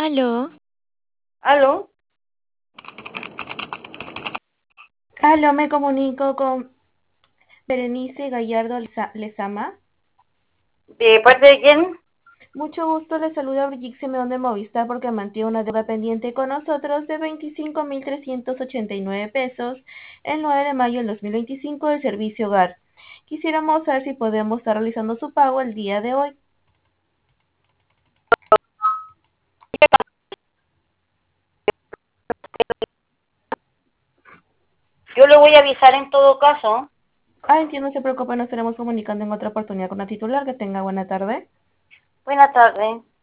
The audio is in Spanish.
Aló, ¿Aló? aló, me comunico con Berenice Gallardo Lezama. ¿De parte de quién? Mucho gusto, le saluda Brigitte Simeón de Movistar porque mantiene una deuda pendiente con nosotros de 25.389 pesos el 9 de mayo del 2025 del servicio hogar. Quisiéramos saber si podemos estar realizando su pago el día de hoy. Yo le voy a avisar en todo caso. Entiendo, no se preocupe, nos estaremos comunicando en otra oportunidad con la titular. Que tenga buena tarde. Buenas tardes.